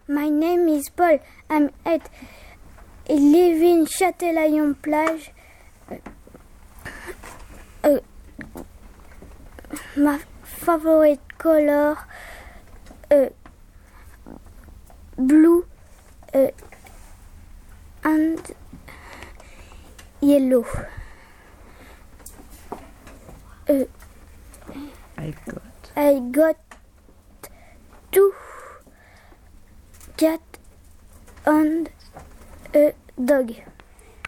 my name is Paul. I'm 8. I live in Châtelaillon-Plage. My favorite color blue and yellow. I got 2 cats and a dog.